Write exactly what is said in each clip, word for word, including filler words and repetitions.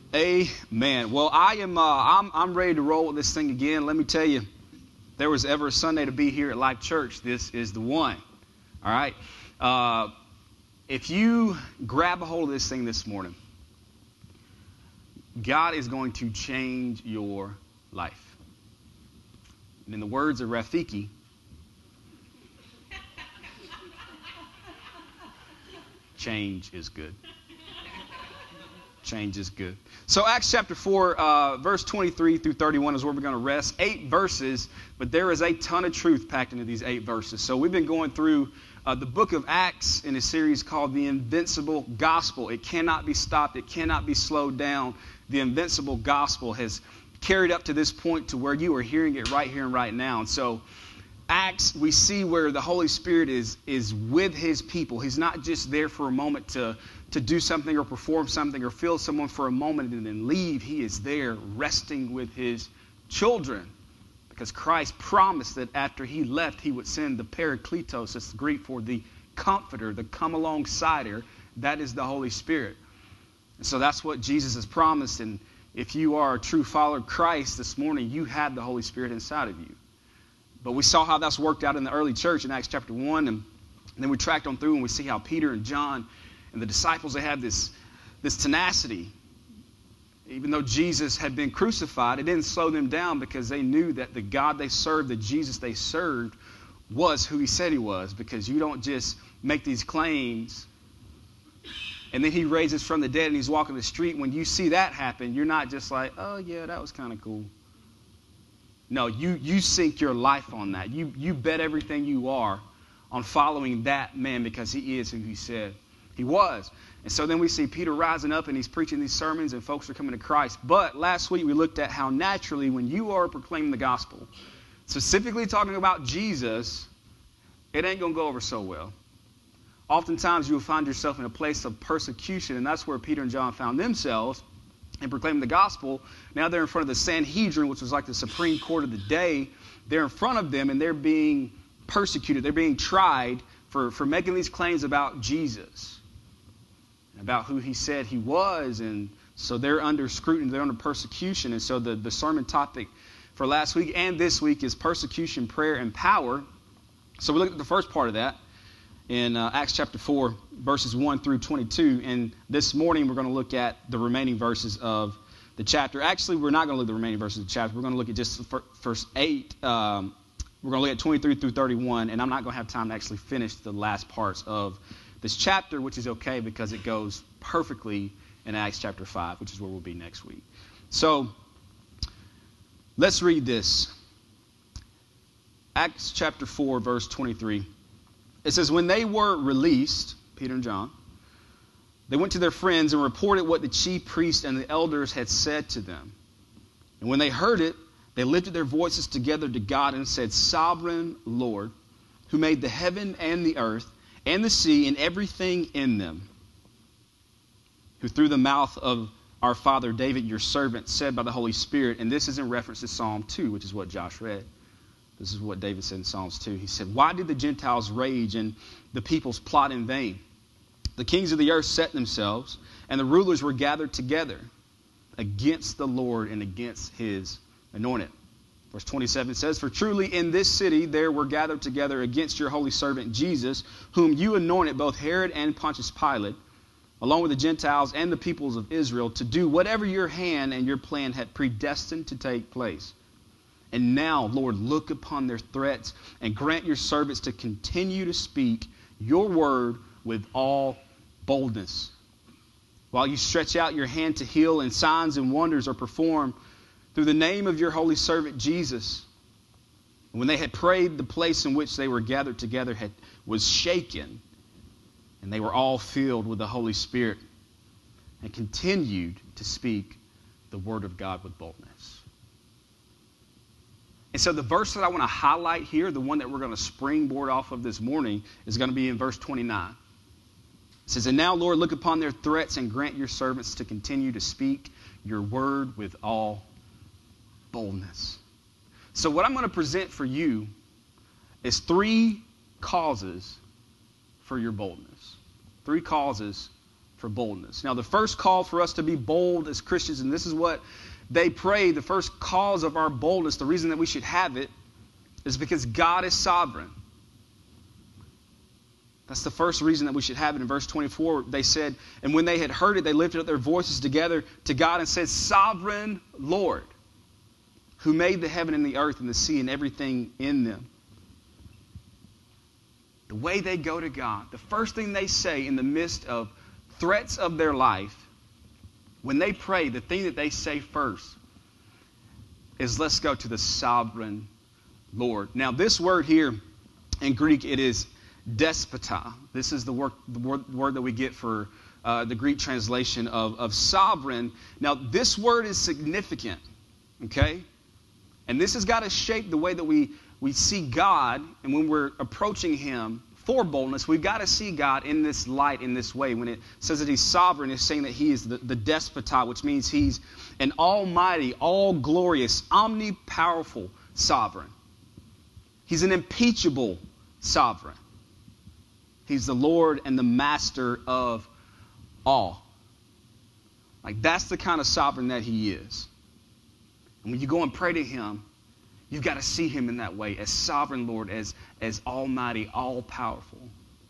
Amen. Well, I am. Uh, I'm. I'm ready to roll with this thing again. Let me tell you, if there was ever a Sunday to be here at Life Church, this is the one. All right. Uh, if you grab a hold of this thing this morning, God is going to change your life. And in the words of Rafiki, change is good. Change is good. So Acts chapter four, uh, verse twenty-three through thirty-one is where we're going to rest. Eight verses, but there is a ton of truth packed into these eight verses. So we've been going through uh, the book of Acts in a series called The Invincible Gospel. It cannot be stopped. It cannot be slowed down. The Invincible Gospel has carried up to this point to where you are hearing it right here and right now. And so Acts, we see where the Holy Spirit is, is with his people. He's not just there for a moment to to do something or perform something or fill someone for a moment and then leave. He is there resting with his children because Christ promised that after he left, he would send the Parakletos, that's the Greek for the comforter, the come alongside-er. That is the Holy Spirit. And so that's what Jesus has promised. And if you are a true follower of Christ this morning, you have the Holy Spirit inside of you. But we saw how that's worked out in the early church in Acts chapter one. And, and then we tracked on through and we see how Peter and John and the disciples, they had this, this tenacity. Even though Jesus had been crucified, it didn't slow them down because they knew that the God they served, the Jesus they served, was who he said he was. Because you don't just make these claims and then he raises from the dead and he's walking the street. When you see that happen, you're not just like, oh yeah, that was kind of cool. No, you, you sink your life on that. You, you bet everything you are on following that man because he is who he said he was. And so then we see Peter rising up and he's preaching these sermons and folks are coming to Christ. But last week we looked at how naturally when you are proclaiming the gospel, specifically talking about Jesus, it ain't going to go over so well. Oftentimes you'll find yourself in a place of persecution, and that's where Peter and John found themselves in proclaiming the gospel. Now they're in front of the Sanhedrin, which was like the Supreme Court of the day. They're in front of them and they're being persecuted. They're being tried for, for making these claims about Jesus, about who he said he was. And so they're under scrutiny, they're under persecution. And so the, the sermon topic for last week and this week is persecution, prayer, and power. So we looked at the first part of that in uh, Acts chapter four, verses one through twenty-two. And this morning we're going to look at the remaining verses of the chapter. Actually, we're not going to look at the remaining verses of the chapter. We're going to look at just the first eight. Um, we're going to look at twenty-three through thirty-one. And I'm not going to have time to actually finish the last parts of this chapter, which is okay because it goes perfectly in Acts chapter five, which is where we'll be next week. So let's read this. Acts chapter four, verse twenty-three. It says, when they were released, Peter and John, they went to their friends and reported what the chief priests and the elders had said to them. And when they heard it, they lifted their voices together to God and said, Sovereign Lord, who made the heaven and the earth, and the sea, and everything in them, who through the mouth of our father David, your servant, said by the Holy Spirit, and this is in reference to Psalm two, which is what Josh read. This is what David said in Psalms two. He said, why did the Gentiles rage and the peoples plot in vain? The kings of the earth set themselves, and the rulers were gathered together against the Lord and against his anointed. Verse twenty-seven says, for truly in this city there were gathered together against your holy servant Jesus, whom you anointed, both Herod and Pontius Pilate, along with the Gentiles and the peoples of Israel, to do whatever your hand and your plan had predestined to take place. And now, Lord, look upon their threats and grant your servants to continue to speak your word with all boldness. While you stretch out your hand to heal and signs and wonders are performed through the name of your holy servant Jesus. And when they had prayed, the place in which they were gathered together had, was shaken, and they were all filled with the Holy Spirit and continued to speak the word of God with boldness. And so the verse that I want to highlight here, the one that we're going to springboard off of this morning, is going to be in verse twenty-nine. It says, and now, Lord, look upon their threats and grant your servants to continue to speak your word with all boldness. So what I'm going to present for you is three causes for your boldness. Three causes for boldness. Now, the first call for us to be bold as Christians, and this is what they pray, the first cause of our boldness, the reason that we should have it, is because God is sovereign. That's the first reason that we should have it. In verse twenty-four, they said, and when they had heard it, they lifted up their voices together to God and said, Sovereign Lord, who made the heaven and the earth and the sea and everything in them. The way they go to God, the first thing they say in the midst of threats of their life, when they pray, the thing that they say first is, let's go to the sovereign Lord. Now, this word here in Greek, it is despota. This is the word, the word, word that we get for uh, the Greek translation of, of sovereign. Now, this word is significant, okay? And this has got to shape the way that we, we see God, and when we're approaching Him for boldness, we've got to see God in this light, in this way. When it says that He's sovereign, it's saying that He is the, the despota, which means He's an almighty, all-glorious, omnipowerful sovereign. He's an impeachable sovereign. He's the Lord and the master of all. Like, that's the kind of sovereign that He is. And when you go and pray to Him, you've got to see Him in that way, as sovereign Lord, as, as almighty, all-powerful.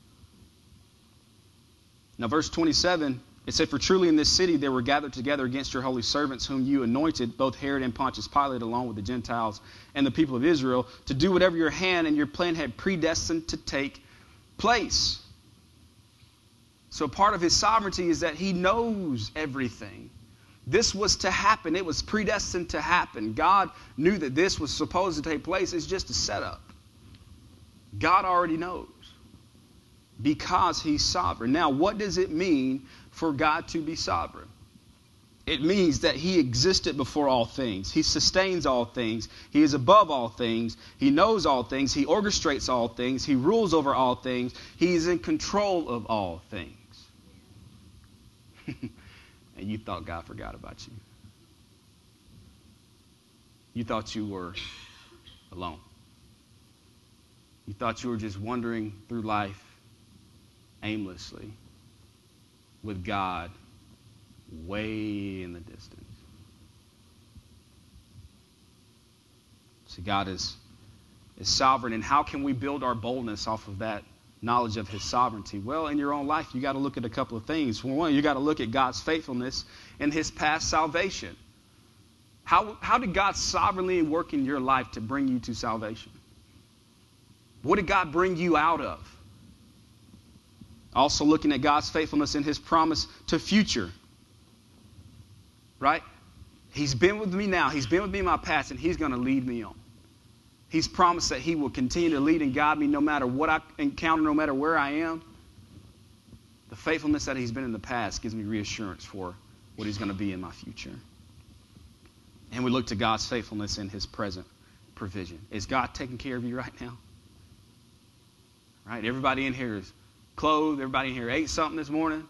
Now, verse twenty-seven, it said, For truly in this city they were gathered together against your holy servants, whom you anointed, both Herod and Pontius Pilate, along with the Gentiles and the people of Israel, to do whatever your hand and your plan had predestined to take place. So part of His sovereignty is that He knows everything. This was to happen. It was predestined to happen. God knew that this was supposed to take place. It's just a setup. God already knows because He's sovereign. Now, what does it mean for God to be sovereign? It means that He existed before all things. He sustains all things. He is above all things. He knows all things. He orchestrates all things. He rules over all things. He is in control of all things. And you thought God forgot about you. You thought you were alone. You thought you were just wandering through life aimlessly with God way in the distance. See, God is, is sovereign, and how can we build our boldness off of that knowledge of His sovereignty? Well, in your own life, you got to look at a couple of things. For one, you got to look at God's faithfulness and His past salvation. How, how did God sovereignly work in your life to bring you to salvation? What did God bring you out of? Also looking at God's faithfulness in His promise to future. Right? He's been with me now. He's been with me in my past, and He's going to lead me on. He's promised that He will continue to lead and guide me no matter what I encounter, no matter where I am. The faithfulness that He's been in the past gives me reassurance for what He's going to be in my future. And we look to God's faithfulness in His present provision. Is God taking care of you right now? Right? Everybody in here is clothed. Everybody in here ate something this morning.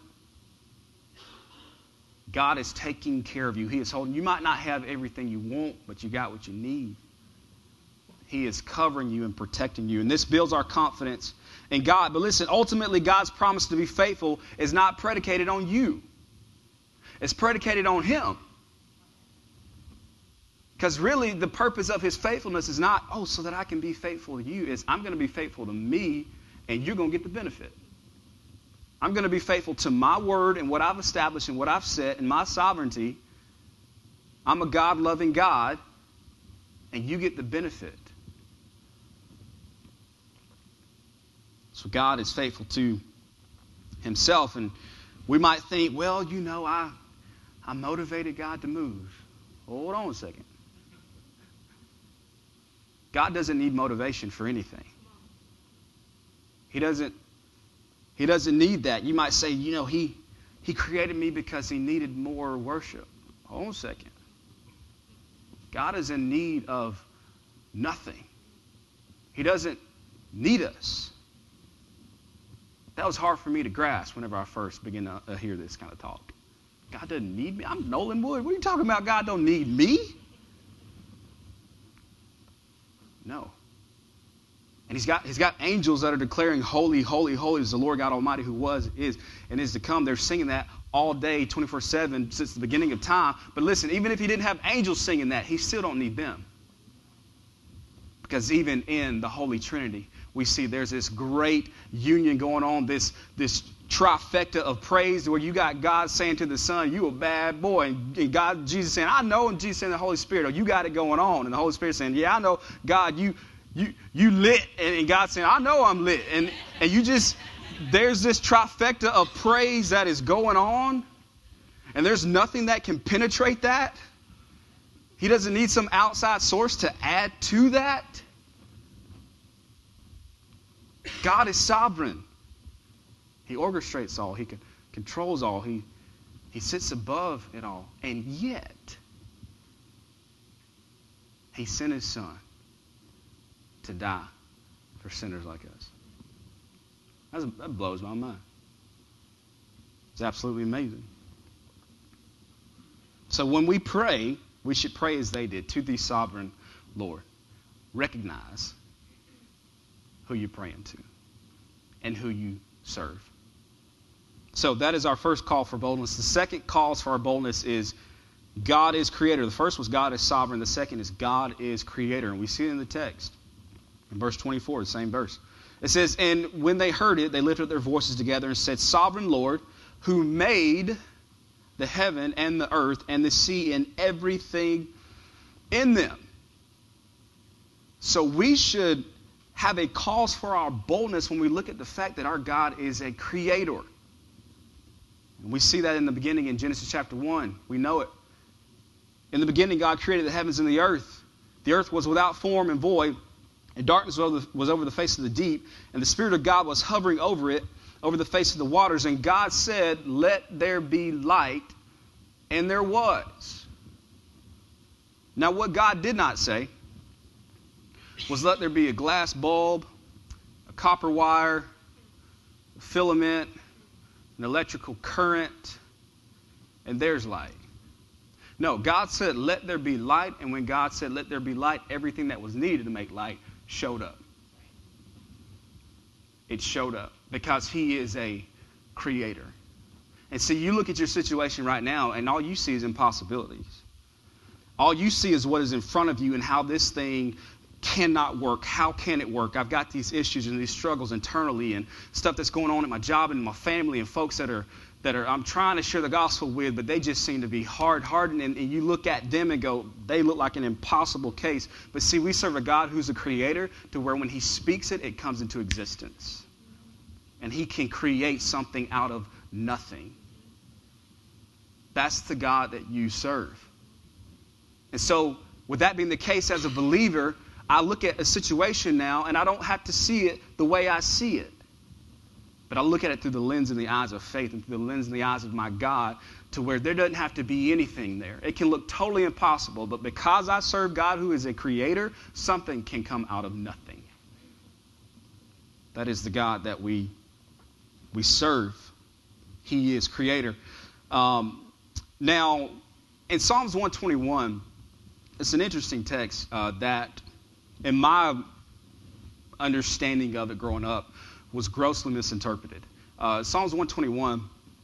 God is taking care of you. He is holding. You might not have everything you want, but you got what you need. He is covering you and protecting you. And this builds our confidence in God. But listen, ultimately, God's promise to be faithful is not predicated on you. It's predicated on Him. Because really, the purpose of His faithfulness is not, oh, so that I can be faithful to you. It's, I'm going to be faithful to me, and you're going to get the benefit. I'm going to be faithful to my word and what I've established and what I've set and my sovereignty. I'm a God-loving God, and you get the benefit. So God is faithful to Himself, and we might think, well, you know, I, I motivated God to move. Hold on a second. God doesn't need motivation for anything. He doesn't He doesn't need that. You might say, you know, he, he created me because He needed more worship. Hold on a second. God is in need of nothing. He doesn't need us. That was hard for me to grasp whenever I first began to uh, hear this kind of talk. God doesn't need me? I'm Nolan Wood. What are you talking about? God don't need me? No. And he's got, he's got angels that are declaring, holy, holy, holy is the Lord God Almighty who was, is, and is to come. They're singing that all day, twenty-four seven, since the beginning of time. But listen, even if he didn't have angels singing that, he still don't need them. Because even in the Holy Trinity, we see there's this great union going on, this, this trifecta of praise where you got God saying to the Son, you a bad boy. And God, Jesus saying, I know, and Jesus saying the Holy Spirit, oh, you got it going on. And the Holy Spirit saying, yeah, I know, God, you you you lit. And, and God saying, I know I'm lit. And, and you just, there's this trifecta of praise that is going on. And there's nothing that can penetrate that. He doesn't need some outside source to add to that. God is sovereign. He orchestrates all. He can, controls all. He, he sits above it all. And yet, he sent his Son to die for sinners like us. That's, that blows my mind. It's absolutely amazing. So when we pray, we should pray as they did, to the sovereign Lord. Recognize who you're praying to and who you serve. So that is our first call for boldness. The second call for our boldness is God is creator. The first was God is sovereign. The second is God is creator. And we see it in the text. In verse twenty-four, the same verse. It says, and when they heard it, they lifted up their voices together and said, Sovereign Lord, who made the heaven and the earth and the sea and everything in them. So we should have a cause for our boldness when we look at the fact that our God is a creator. And we see that in the beginning in Genesis chapter one. We know it. In the beginning, God created the heavens and the earth. The earth was without form and void, and darkness was over the face of the deep, and the Spirit of God was hovering over it, over the face of the waters. And God said, let there be light, and there was. Now, what God did not say was let there be a glass bulb, a copper wire, a filament, an electrical current, and there's light. No, God said, let there be light, and when God said, let there be light, everything that was needed to make light showed up. It showed up because he is a creator. And see, you look at your situation right now, and all you see is impossibilities. All you see is what is in front of you and how this thing cannot work. How can it work? I've got these issues and these struggles internally and stuff that's going on at my job and my family and folks that are that are I'm trying to share the gospel with, but they just seem to be hard hardened. And, and you look at them and go, they look like an impossible case. But see, we serve a God who's a creator to where when he speaks it, it comes into existence. And he can create something out of nothing. That's the God that you serve. And so, with that being the case, as a believer, I look at a situation now and I don't have to see it the way I see it. But I look at it through the lens and the eyes of faith and through the lens and the eyes of my God to where there doesn't have to be anything there. It can look totally impossible, but because I serve God who is a creator, something can come out of nothing. That is the God that we, we serve. He is creator. Um, now, in Psalms one twenty-one, it's an interesting text uh, that, in my understanding of it growing up, was grossly misinterpreted. Uh, Psalms one twenty-one,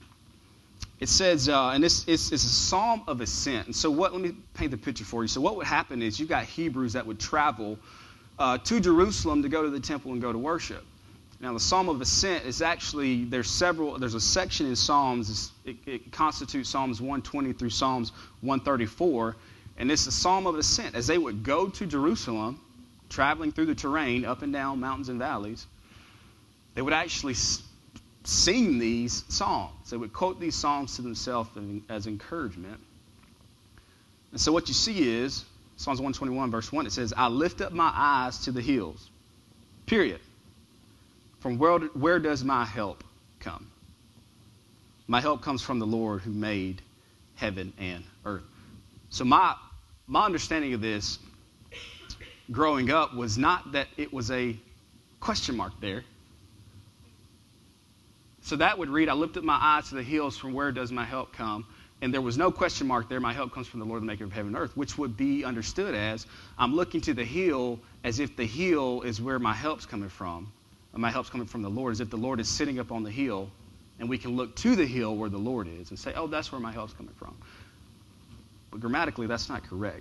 it says, uh, and this it's, it's a psalm of ascent. And so what, let me paint the picture for you. So what would happen is you got Hebrews that would travel uh, to Jerusalem to go to the temple and go to worship. Now the psalm of ascent is actually, there's several, there's a section in Psalms, it, it constitutes Psalms one twenty through Psalms one thirty-four. And it's a psalm of ascent. As they would go to Jerusalem, traveling through the terrain, up and down mountains and valleys, they would actually sing these psalms. They would quote these psalms to themselves as encouragement. And so what you see is, Psalms one twenty-one verse one, it says, I lift up my eyes to the hills, period. From where, where does my help come? My help comes from the Lord who made heaven and earth. So my, my understanding of this growing up was not that it was a question mark there. So that would read, I lift up my eyes to the hills, from where does my help come? And there was no question mark there. My help comes from the Lord, the maker of heaven and earth, which would be understood as I'm looking to the hill as if the hill is where my help's coming from. And my help's coming from the Lord, as if the Lord is sitting up on the hill, and we can look to the hill where the Lord is and say, oh, that's where my help's coming from. But grammatically, that's not correct.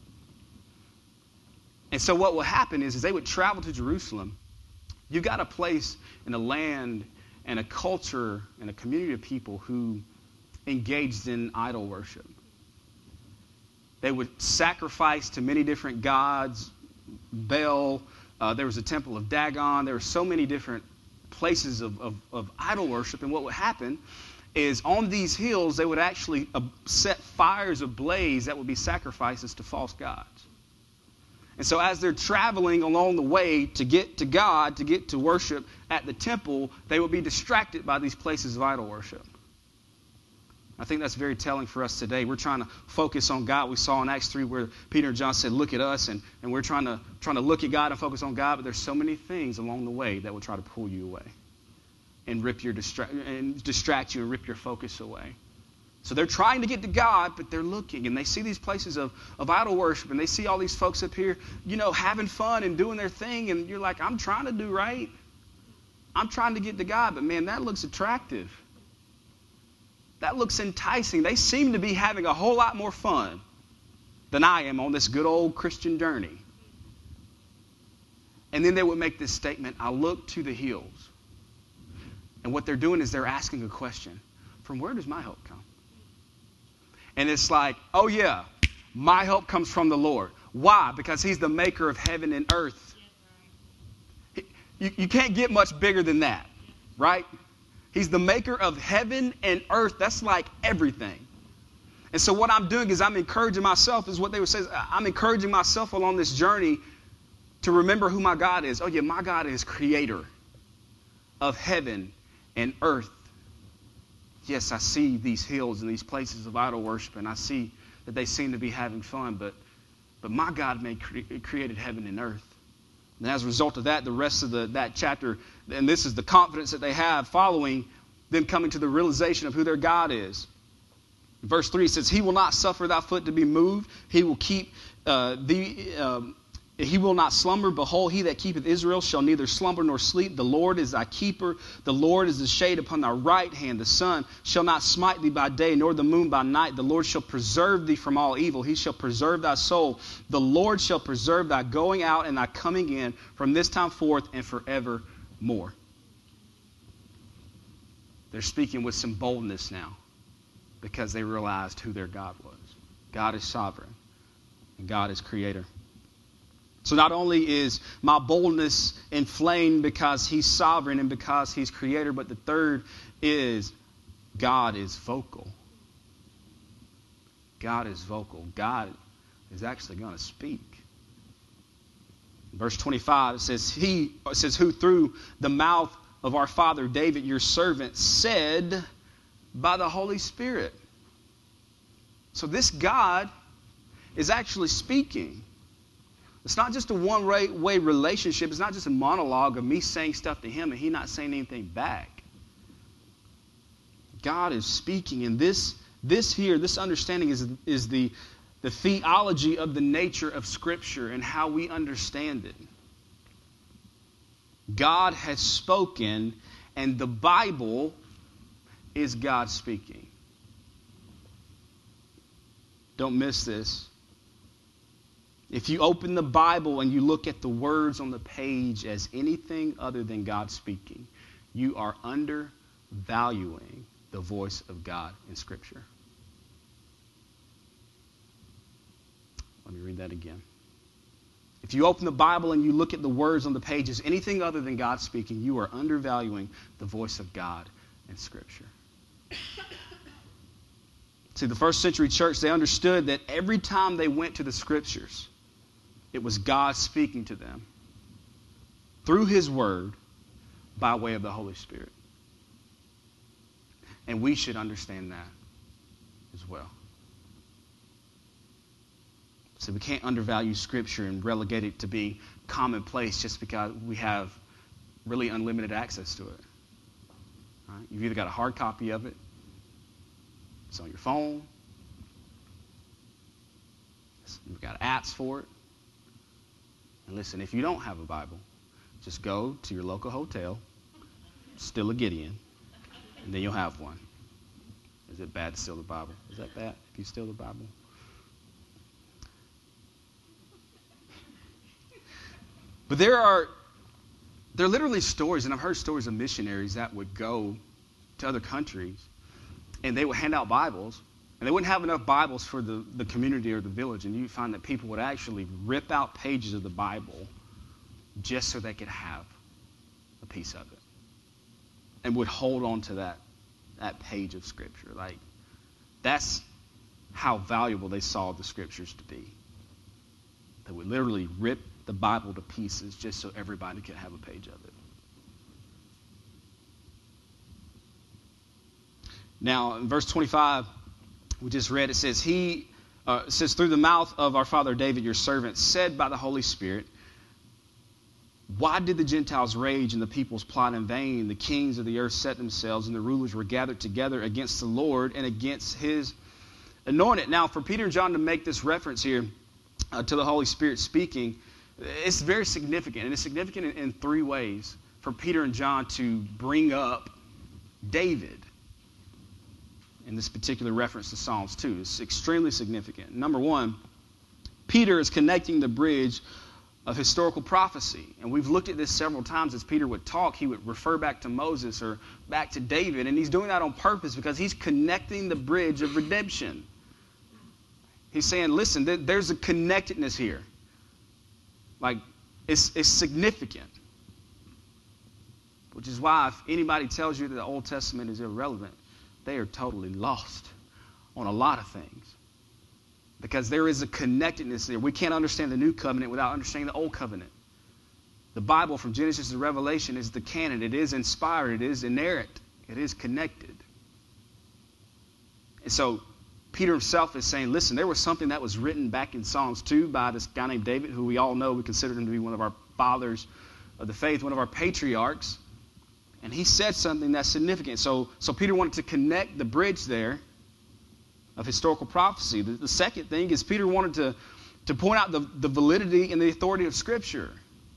And so what will happen is, is they would travel to Jerusalem. You got a place and a land and a culture and a community of people who engaged in idol worship. They would sacrifice to many different gods, Baal. Uh, there was a temple of Dagon. There were so many different places of, of, of idol worship. And what would happen is on these hills, they would actually uh, set fires ablaze that would be sacrifices to false gods. And so as they're traveling along the way to get to God, to get to worship at the temple, they would be distracted by these places of idol worship. I think that's very telling for us today. We're trying to focus on God. We saw in Acts three where Peter and John said, look at us, and, and we're trying to trying to look at God and focus on God, but there's so many things along the way that will try to pull you away and rip your distra- and distract you and rip your focus away. So they're trying to get to God, but they're looking, and they see these places of, of idol worship, and they see all these folks up here, you know, having fun and doing their thing, and you're like, I'm trying to do right. I'm trying to get to God, but man, that looks attractive. That looks enticing. They seem to be having a whole lot more fun than I am on this good old Christian journey. And then they would make this statement, I look to the hills. And what they're doing is they're asking a question. From where does my help come? And it's like, oh yeah, my help comes from the Lord. Why? Because he's the maker of heaven and earth. You, you can't get much bigger than that, right? He's the maker of heaven and earth. That's like everything. And so what I'm doing is I'm encouraging myself, is what they would say, I'm encouraging myself along this journey to remember who my God is. Oh yeah, my God is creator of heaven and earth. Yes, I see these hills and these places of idol worship, and I see that they seem to be having fun, but but my God made cre- created heaven and earth. And as a result of that, the rest of the that chapter, and this is the confidence that they have following them coming to the realization of who their God is. Verse three says, he will not suffer thy foot to be moved. He will keep uh, thee... Um, He will not slumber. Behold, he that keepeth Israel shall neither slumber nor sleep. The Lord is thy keeper. The Lord is the shade upon thy right hand. The sun shall not smite thee by day, nor the moon by night. The Lord shall preserve thee from all evil. He shall preserve thy soul. The Lord shall preserve thy going out and thy coming in from this time forth and forevermore. They're speaking with some boldness now because they realized who their God was. God is sovereign and God is creator. So not only is my boldness inflamed because he's sovereign and because he's creator, but the third is God is vocal. God is vocal. God is actually going to speak. Verse twenty-five, it says, he, it says, who through the mouth of our father David, your servant, said by the Holy Spirit. So this God is actually speaking. It's not just a one-way relationship. It's not just a monologue of me saying stuff to him and he not saying anything back. God is speaking, and this this here, this understanding is, is the, the theology of the nature of Scripture and how we understand it. God has spoken, and the Bible is God speaking. Don't miss this. If you open the Bible and you look at the words on the page as anything other than God speaking, you are undervaluing the voice of God in Scripture. Let me read that again. If you open the Bible and you look at the words on the page as anything other than God speaking, you are undervaluing the voice of God in Scripture. See, the first century church, they understood that every time they went to the Scriptures, it was God speaking to them through his word by way of the Holy Spirit. And we should understand that as well. So we can't undervalue Scripture and relegate it to be commonplace just because we have really unlimited access to it. Right? You've either got a hard copy of it It's on your phone. You've got apps for it. And listen, if you don't have a Bible, just go to your local hotel, steal a Gideon, and then you'll have one. Is it bad to steal the Bible? Is that bad if you steal the Bible? But there are, there are literally stories, and I've heard stories of missionaries that would go to other countries, and they would hand out Bibles, and they wouldn't have enough Bibles for the, the community or the village, and you'd find that people would actually rip out pages of the Bible just so they could have a piece of it, and would hold on to that, that page of Scripture. Like, that's how valuable they saw the Scriptures to be. They would literally rip the Bible to pieces just so everybody could have a page of it. Now, in verse twenty-five, we just read, it says, He uh, it says, through the mouth of our father David, your servant, said by the Holy Spirit, why did the Gentiles rage and the peoples plot in vain? The kings of the earth set themselves, and the rulers were gathered together against the Lord and against his anointed. Now, for Peter and John to make this reference here uh, to the Holy Spirit speaking, it's very significant. And it's significant in, in three ways for Peter and John to bring up David in this particular reference to Psalms two. It's extremely significant. Number one, Peter is connecting the bridge of historical prophecy. And we've looked at this several times. As Peter would talk, he would refer back to Moses or back to David. And he's doing that on purpose because he's connecting the bridge of redemption. He's saying, listen, there's a connectedness here. Like, it's, it's significant. Which is why if anybody tells you that the Old Testament is irrelevant, they are totally lost on a lot of things. Because there is a connectedness there. We can't understand the New Covenant without understanding the Old Covenant. The Bible from Genesis to Revelation is the canon. It is inspired. It is inerrant. It is connected. And so Peter himself is saying, listen, there was something that was written back in Psalms two by this guy named David, who we all know, we consider him to be one of our fathers of the faith, one of our patriarchs. And he said something that's significant. So, so Peter wanted to connect the bridge there of historical prophecy. The, the second thing is Peter wanted to, to point out the, the validity and the authority of Scripture.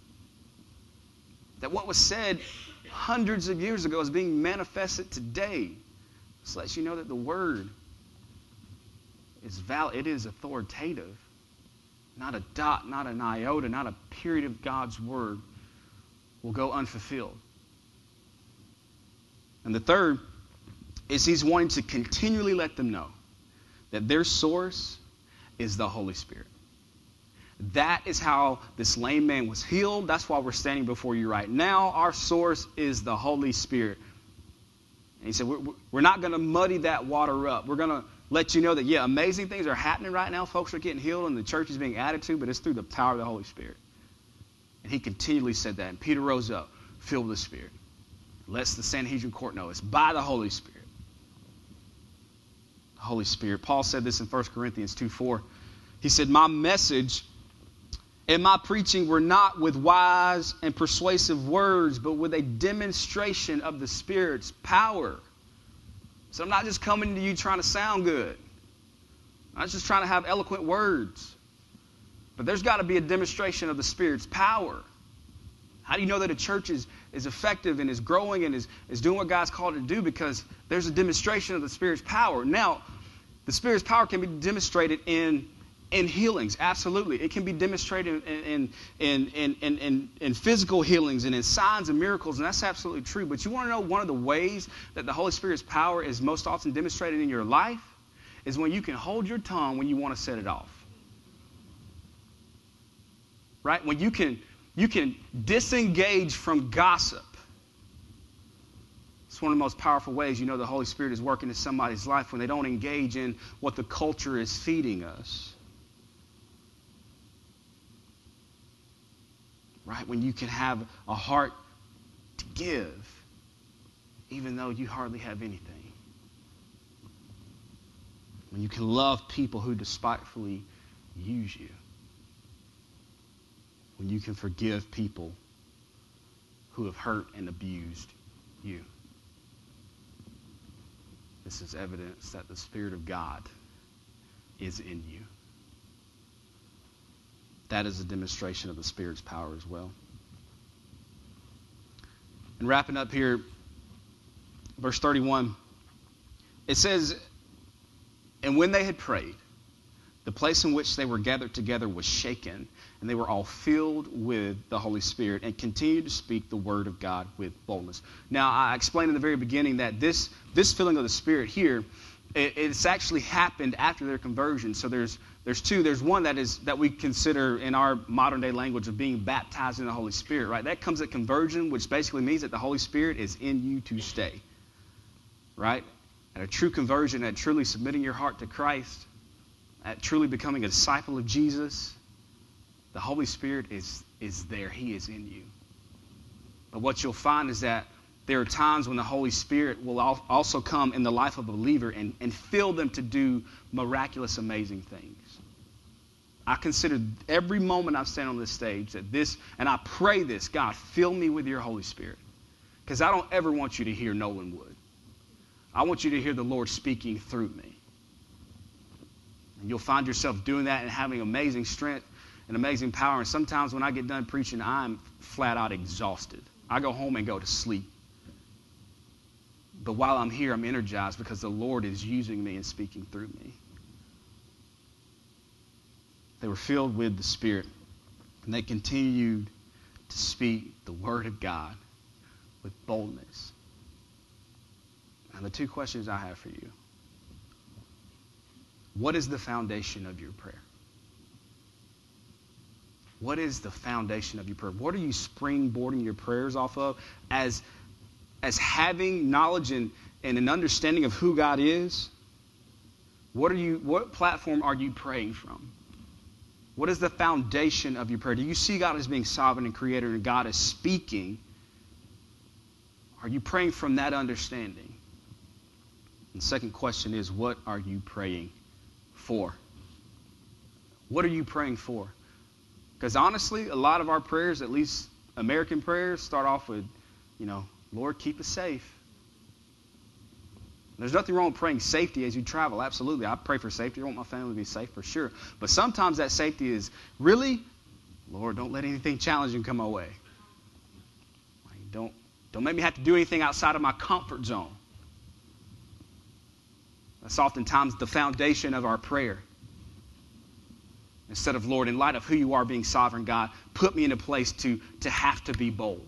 That what was said hundreds of years ago is being manifested today. This lets you know that the Word is valid. It is authoritative. Not a dot, not an iota, not a period of God's Word will go unfulfilled. And the third is he's wanting to continually let them know that their source is the Holy Spirit. That is how this lame man was healed. That's why we're standing before you right now. Our source is the Holy Spirit. And he said, we're, we're not going to muddy that water up. We're going to let you know that, yeah, amazing things are happening right now. Folks are getting healed and the church is being added to, but it's through the power of the Holy Spirit. And he continually said that. And Peter rose up, filled with the Spirit. Lets the Sanhedrin court know it's by the Holy Spirit. The Holy Spirit. Paul said this in First Corinthians two four. He said, my message and my preaching were not with wise and persuasive words, but with a demonstration of the Spirit's power. So I'm not just coming to you trying to sound good. I'm not just trying to have eloquent words. But there's got to be a demonstration of the Spirit's power. How do you know that a church is, is effective and is growing and is, is doing what God's called it to do? Because there's a demonstration of the Spirit's power. Now, the Spirit's power can be demonstrated in, in healings. Absolutely. It can be demonstrated in, in, in, in, in, in, in physical healings and in signs and miracles, and that's absolutely true. But you want to know one of the ways that the Holy Spirit's power is most often demonstrated in your life is when you can hold your tongue when you want to set it off. Right? When you can... You can disengage from gossip. It's one of the most powerful ways you know the Holy Spirit is working in somebody's life when they don't engage in what the culture is feeding us. Right? When you can have a heart to give, even though you hardly have anything. When you can love people who despitefully use you. When you can forgive people who have hurt and abused you. This is evidence that the Spirit of God is in you. That is a demonstration of the Spirit's power as well. And wrapping up here, verse thirty-one, it says, "And when they had prayed, the place in which they were gathered together was shaken, and they were all filled with the Holy Spirit and continued to speak the word of God with boldness." Now, I explained in the very beginning that this, this filling of the Spirit here, it, it's actually happened after their conversion. So there's there's two. There's one that is that we consider in our modern day language of being baptized in the Holy Spirit, right? That comes at conversion, which basically means that the Holy Spirit is in you to stay, right? At a true conversion, at truly submitting your heart to Christ, at truly becoming a disciple of Jesus, the Holy Spirit is, is there. He is in you. But what you'll find is that there are times when the Holy Spirit will al- also come in the life of a believer and, and fill them to do miraculous, amazing things. I consider every moment I stand on this stage that this, and I pray this, God, fill me with your Holy Spirit. Because I don't ever want you to hear Nolan Wood. I want you to hear the Lord speaking through me. And you'll find yourself doing that and having amazing strength and amazing power. And sometimes when I get done preaching, I'm flat out exhausted. I go home and go to sleep. But while I'm here, I'm energized because the Lord is using me and speaking through me. They were filled with the Spirit, and they continued to speak the word of God with boldness. Now, the two questions I have for you. What is the foundation of your prayer? What is the foundation of your prayer? What are you springboarding your prayers off of as, as having knowledge and, and an understanding of who God is? What are you? What platform are you praying from? What is the foundation of your prayer? Do you see God as being sovereign and creator and God is speaking? Are you praying from that understanding? And the second question is, what are you praying for? What are you praying for? Because honestly, a lot of our prayers, at least American prayers, start off with, you know, Lord, keep us safe. There's nothing wrong with praying safety as you travel. Absolutely. I pray for safety. I want my family to be safe for sure. But sometimes that safety is, really, Lord, don't let anything challenging come my way. Don't, don't make me have to do anything outside of my comfort zone. That's oftentimes the foundation of our prayer. Instead of, Lord, in light of who you are being sovereign, God, put me in a place to, to have to be bold.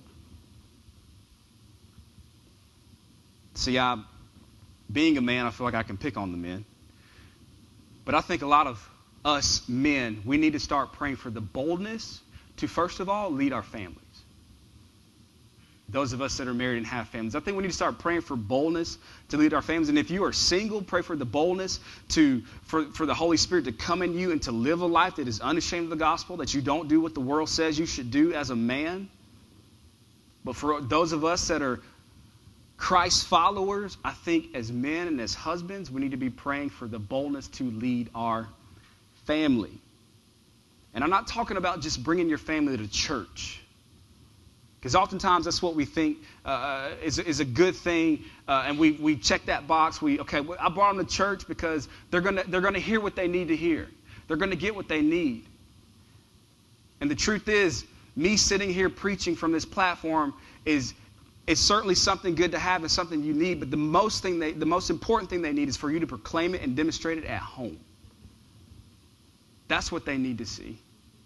See, I, being a man, I feel like I can pick on the men. But I think a lot of us men, we need to start praying for the boldness to, first of all, lead our families. Those of us that are married and have families. I think we need to start praying for boldness to lead our families. And if you are single, pray for the boldness to for, for the Holy Spirit to come in you and to live a life that is unashamed of the gospel, that you don't do what the world says you should do as a man. But for those of us that are Christ followers, I think as men and as husbands, we need to be praying for the boldness to lead our family. And I'm not talking about just bringing your family to church. Because oftentimes that's what we think uh, is, is a good thing, uh, and we, we check that box. We okay, I brought them to church because they're gonna they're gonna hear what they need to hear. They're gonna get what they need. And the truth is, me sitting here preaching from this platform is is certainly something good to have and something you need. But the most thing they the most important thing they need is for you to proclaim it and demonstrate it at home. That's what they need to see.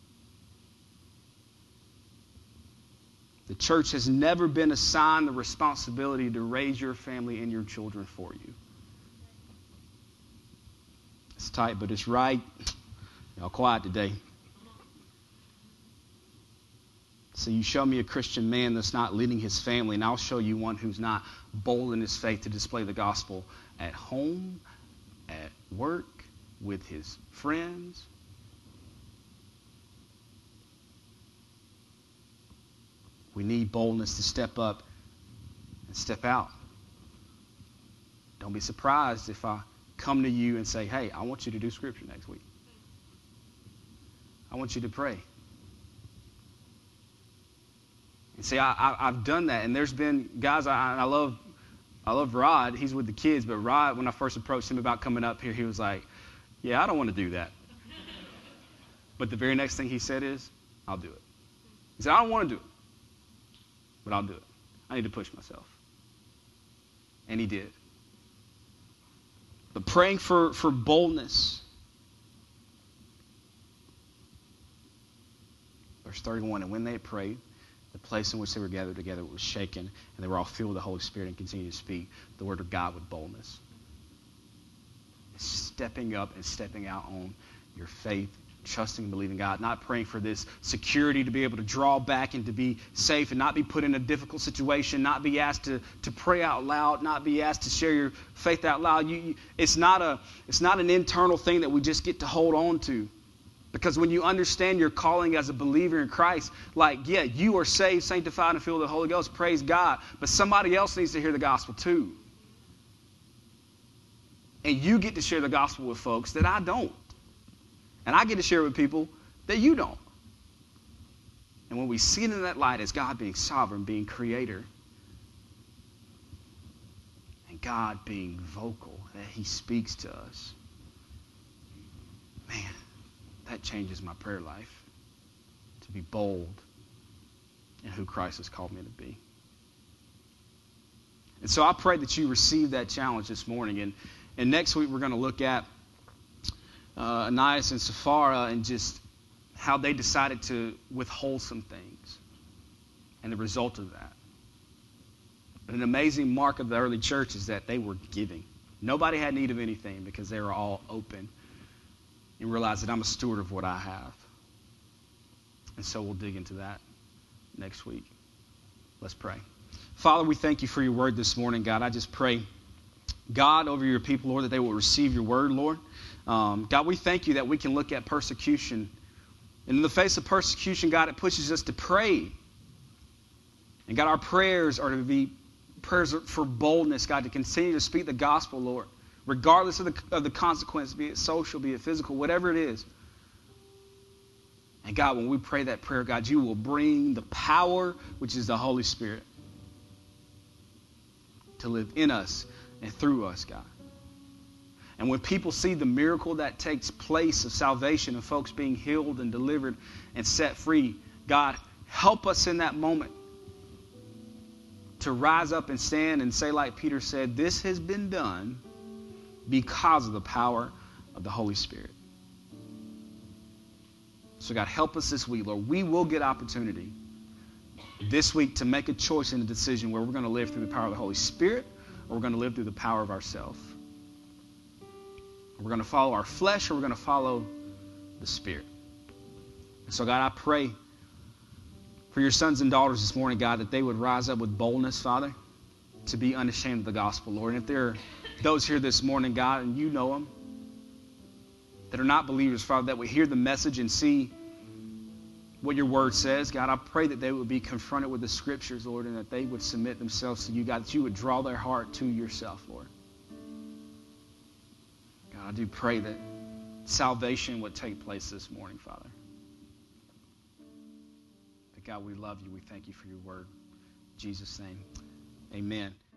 The church has never been assigned the responsibility to raise your family and your children for you. It's tight, but it's right. Y'all quiet today. So you show me a Christian man that's not leading his family, and I'll show you one who's not bold in his faith to display the gospel at home, at work, with his friends. We need boldness to step up and step out. Don't be surprised if I come to you and say, hey, I want you to do scripture next week. I want you to pray. And see, I, I, I've done that. And there's been, guys, I, I love I love Rod. He's with the kids, but Rod, when I first approached him about coming up here, he was like, yeah, I don't want to do that. But the very next thing he said is, I'll do it. He said, I don't want to do it, but I'll do it. I need to push myself. And he did. But praying for, for boldness. Verse thirty-one, and when they had prayed, the place in which they were gathered together was shaken, and they were all filled with the Holy Spirit and continued to speak the word of God with boldness. Stepping up and stepping out on your faith, trusting and believing God, not praying for this security to be able to draw back and to be safe and not be put in a difficult situation, not be asked to, to pray out loud, not be asked to share your faith out loud. You, you, it's not a, it's not an internal thing that we just get to hold on to. Because when you understand your calling as a believer in Christ, like, yeah, you are saved, sanctified, and filled with the Holy Ghost, praise God, but somebody else needs to hear the gospel too. And you get to share the gospel with folks that I don't. And I get to share with people that you don't. And when we see it in that light as God being sovereign, being creator, and God being vocal, that he speaks to us, man, that changes my prayer life to be bold in who Christ has called me to be. And so I pray that you receive that challenge this morning. And, and next week we're going to look at uh, Ananias and Sapphira and just how they decided to withhold some things and the result of that. But an amazing mark of the early church is that they were giving. Nobody had need of anything because they were all open and realize that I'm a steward of what I have. And so we'll dig into that next week. Let's pray. Father, we thank you for your word this morning, God. I just pray, God, over your people, Lord, that they will receive your word, Lord. Um, God, we thank you that we can look at persecution. And in the face of persecution, God, it pushes us to pray. And God, our prayers are to be prayers for boldness, God, to continue to speak the gospel, Lord. Regardless of the, of the consequence, be it social, be it physical, whatever it is. And God, when we pray that prayer, God, you will bring the power, which is the Holy Spirit, to live in us and through us, God. And when people see the miracle that takes place of salvation and folks being healed and delivered and set free, God, help us in that moment to rise up and stand and say like Peter said, this has been done because of the power of the Holy Spirit. So God, help us this week, Lord. We will get opportunity this week to make a choice and a decision where we're going to live through the power of the Holy Spirit or we're going to live through the power of ourselves. We're going to follow our flesh or we're going to follow the Spirit. And so God, I pray for your sons and daughters this morning, God, that they would rise up with boldness, Father, to be unashamed of the gospel, Lord. And if there are those here this morning, God, and you know them, that are not believers, Father, that would hear the message and see what your word says, God, I pray that they would be confronted with the scriptures, Lord, and that they would submit themselves to you, God, that you would draw their heart to yourself, Lord. God, I do pray that salvation would take place this morning, Father. But God, we love you. We thank you for your word. In Jesus' name, amen.